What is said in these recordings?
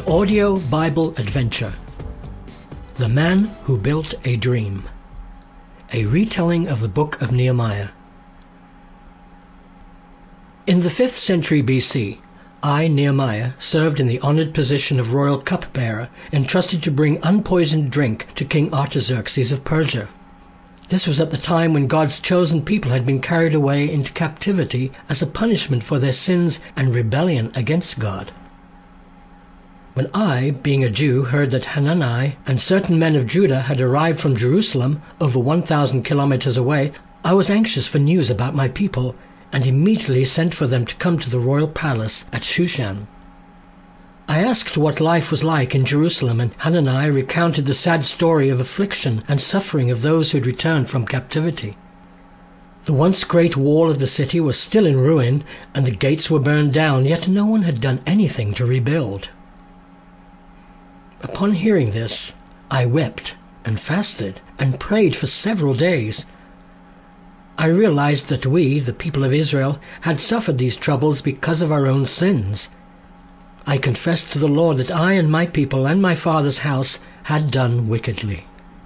Audio Bible Adventure. The Man Who Built a Dream. A retelling of the Book of Nehemiah. In the 5th century BC, I, Nehemiah, served in the honored position of royal cupbearer, entrusted to bring unpoisoned drink to King Artaxerxes of Persia. This was at the time when God's chosen people had been carried away into captivity as a punishment for their sins and rebellion against God. When I, being a Jew, heard that Hanani and certain men of Judah had arrived from Jerusalem, over 1,000 kilometers away, I was anxious for news about my people, and immediately sent for them to come to the royal palace at Shushan. I asked what life was like in Jerusalem, and Hanani recounted the sad story of affliction and suffering of those who had returned from captivity. The once great wall of the city was still in ruin, and the gates were burned down, yet no one had done anything to rebuild. Upon hearing this, I wept and fasted and prayed for several days. I realized that we, the people of Israel, had suffered these troubles because of our own sins. I confessed to the Lord that I and my people and my father's house had done wickedly.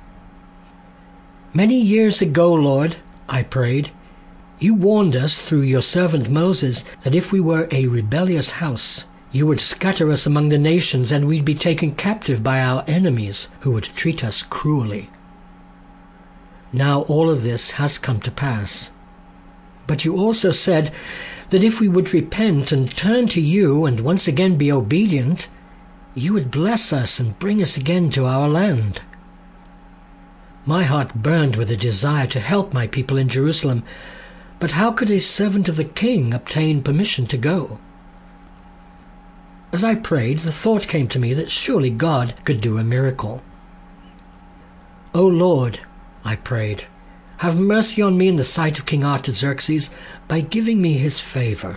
Many years ago, Lord, I prayed, you warned us through your servant Moses that if we were a rebellious house, you would scatter us among the nations, and we'd be taken captive by our enemies, who would treat us cruelly. Now all of this has come to pass. But you also said that if we would repent and turn to you and once again be obedient, you would bless us and bring us again to our land. My heart burned with a desire to help my people in Jerusalem, but how could a servant of the king obtain permission to go? As I prayed, the thought came to me that surely God could do a miracle. O Lord, I prayed, have mercy on me in the sight of King Artaxerxes by giving me his favor.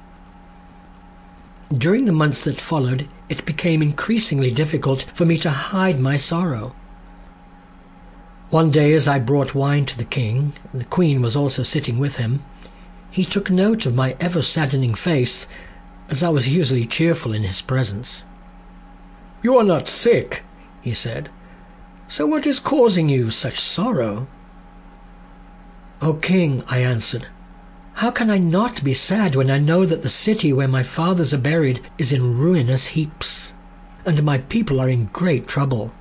During the months that followed, it became increasingly difficult for me to hide my sorrow. One day as I brought wine to the king, the queen was also sitting with him, he took note of my ever-saddening face, as I was usually cheerful in his presence. "You are not sick," he said. "So what is causing you such sorrow?" "O king," I answered, "how can I not be sad when I know that the city where my fathers are buried is in ruinous heaps, and my people are in great trouble?"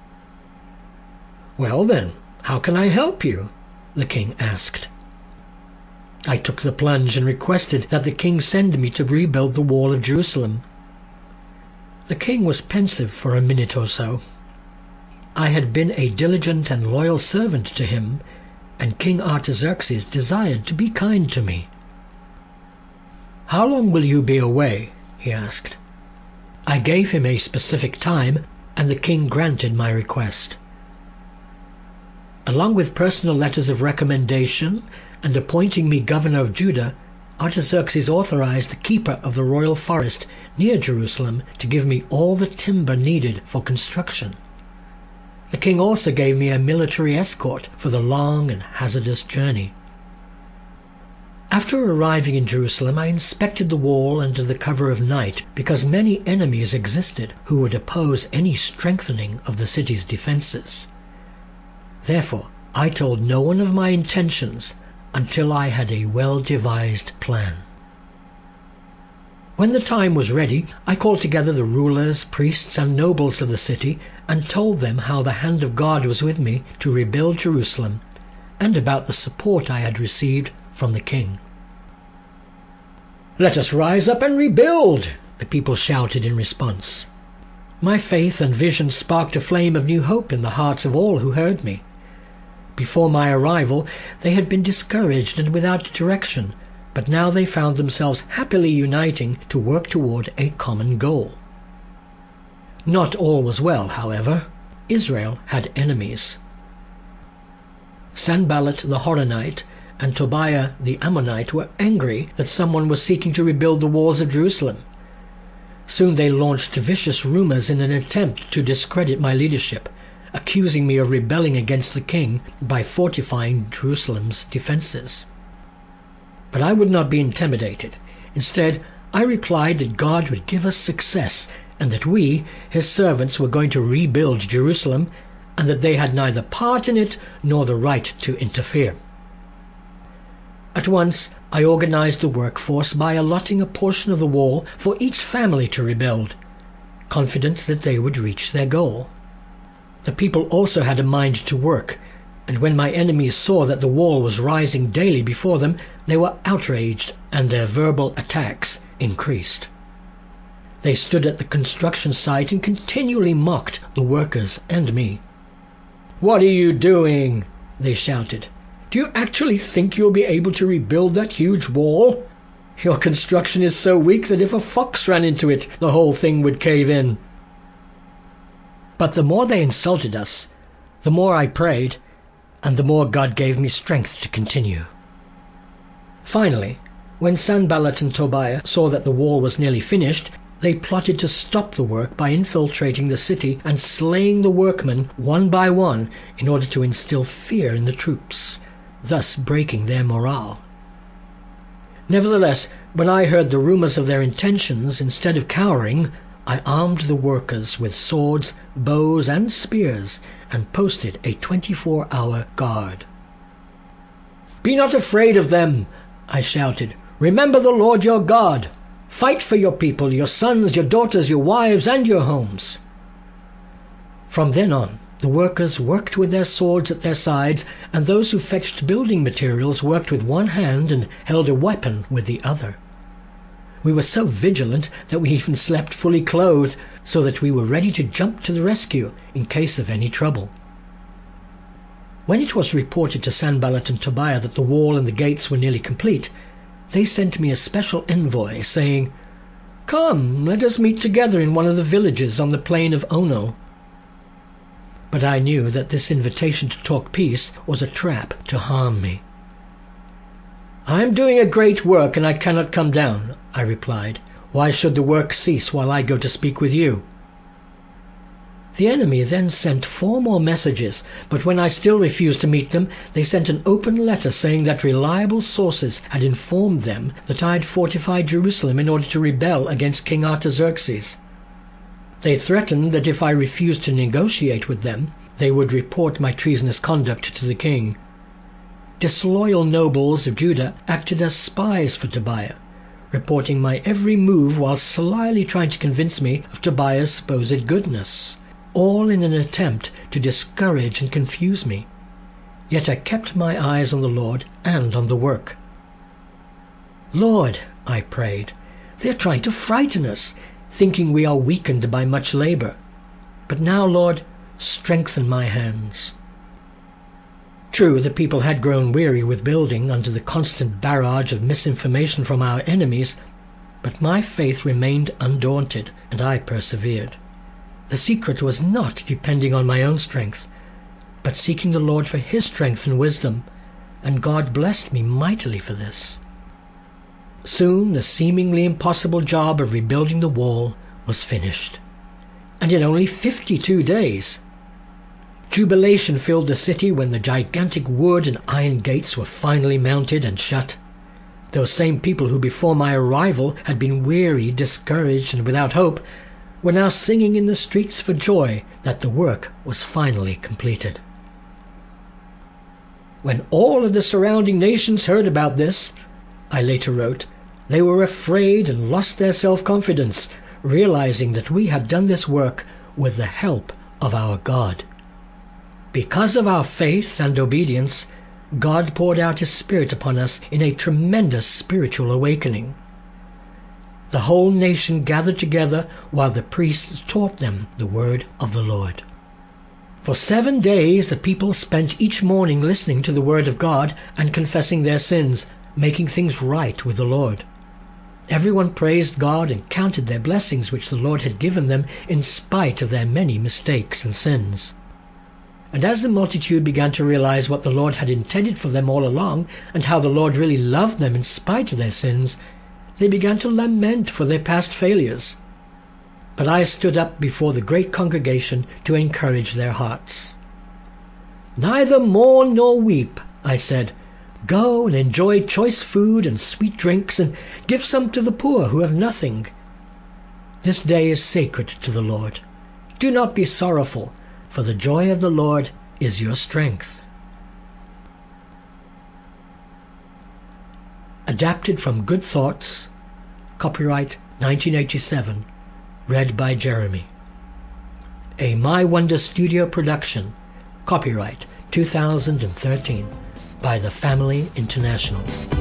"Well then, how can I help you?" the king asked. I took the plunge and requested that the king send me to rebuild the wall of Jerusalem. The king was pensive for a minute or so. I had been a diligent and loyal servant to him, and King Artaxerxes desired to be kind to me. "How long will you be away?" he asked. I gave him a specific time, and the king granted my request. Along with personal letters of recommendation and appointing me governor of Judah, Artaxerxes authorized the keeper of the royal forest near Jerusalem to give me all the timber needed for construction. The king also gave me a military escort for the long and hazardous journey. After arriving in Jerusalem, I inspected the wall under the cover of night, because many enemies existed who would oppose any strengthening of the city's defenses. Therefore, I told no one of my intentions until I had a well-devised plan. When the time was ready, I called together the rulers, priests, and nobles of the city and told them how the hand of God was with me to rebuild Jerusalem, and about the support I had received from the king. "Let us rise up and rebuild!" the people shouted in response. My faith and vision sparked a flame of new hope in the hearts of all who heard me. Before my arrival, they had been discouraged and without direction, but now they found themselves happily uniting to work toward a common goal. Not all was well, however. Israel had enemies. Sanballat the Horonite and Tobiah the Ammonite were angry that someone was seeking to rebuild the walls of Jerusalem. Soon they launched vicious rumors in an attempt to discredit my leadership, accusing me of rebelling against the king by fortifying Jerusalem's defenses. But I would not be intimidated. Instead, I replied that God would give us success and that we, his servants, were going to rebuild Jerusalem, and that they had neither part in it nor the right to interfere. At once I organized the workforce by allotting a portion of the wall for each family to rebuild, confident that they would reach their goal. The people also had a mind to work, and when my enemies saw that the wall was rising daily before them, they were outraged, and their verbal attacks increased. They stood at the construction site and continually mocked the workers and me. "What are you doing?" they shouted. "Do you actually think you'll be able to rebuild that huge wall? Your construction is so weak that if a fox ran into it, the whole thing would cave in." But the more they insulted us, the more I prayed, and the more God gave me strength to continue. Finally, when Sanballat and Tobiah saw that the wall was nearly finished, they plotted to stop the work by infiltrating the city and slaying the workmen one by one in order to instill fear in the troops, thus breaking their morale. Nevertheless, when I heard the rumors of their intentions, instead of cowering, I armed the workers with swords, bows, and spears, and posted a 24-hour guard. "Be not afraid of them," I shouted. "Remember the Lord your God. Fight for your people, your sons, your daughters, your wives, and your homes." From then on, the workers worked with their swords at their sides, and those who fetched building materials worked with one hand and held a weapon with the other. We were so vigilant that we even slept fully clothed, so that we were ready to jump to the rescue in case of any trouble. When it was reported to Sanballat and Tobiah that the wall and the gates were nearly complete, they sent me a special envoy, saying, "Come, let us meet together in one of the villages on the plain of Ono." But I knew that this invitation to talk peace was a trap to harm me. "I am doing a great work, and I cannot come down," I replied. "Why should the work cease while I go to speak with you?" The enemy then sent 4 more messages, but when I still refused to meet them, they sent an open letter saying that reliable sources had informed them that I had fortified Jerusalem in order to rebel against King Artaxerxes. They threatened that if I refused to negotiate with them, they would report my treasonous conduct to the king. Disloyal nobles of Judah acted as spies for Tobiah, reporting my every move while slyly trying to convince me of Tobiah's supposed goodness, all in an attempt to discourage and confuse me. Yet I kept my eyes on the Lord and on the work. "Lord," I prayed, "they are trying to frighten us, thinking we are weakened by much labor. But now, Lord, strengthen my hands." True, the people had grown weary with building under the constant barrage of misinformation from our enemies, but my faith remained undaunted, and I persevered. The secret was not depending on my own strength, but seeking the Lord for his strength and wisdom, and God blessed me mightily for this. Soon the seemingly impossible job of rebuilding the wall was finished, and in only 52 days. Jubilation filled the city when the gigantic wood and iron gates were finally mounted and shut. Those same people who before my arrival had been weary, discouraged, and without hope were now singing in the streets for joy that the work was finally completed. When all of the surrounding nations heard about this, I later wrote, they were afraid and lost their self-confidence, realizing that we had done this work with the help of our God. Because of our faith and obedience, God poured out his Spirit upon us in a tremendous spiritual awakening. The whole nation gathered together while the priests taught them the word of the Lord. For 7 days the people spent each morning listening to the word of God and confessing their sins, making things right with the Lord. Everyone praised God and counted their blessings which the Lord had given them in spite of their many mistakes and sins. And as the multitude began to realize what the Lord had intended for them all along, and how the Lord really loved them in spite of their sins, they began to lament for their past failures. But I stood up before the great congregation to encourage their hearts. "Neither mourn nor weep," I said. "Go and enjoy choice food and sweet drinks, and give some to the poor who have nothing. This day is sacred to the Lord. Do not be sorrowful, for the joy of the Lord is your strength. Adapted from Good Thoughts, copyright 1987, read by Jeremy. A My Wonder Studio production, copyright 2013, by The Family International.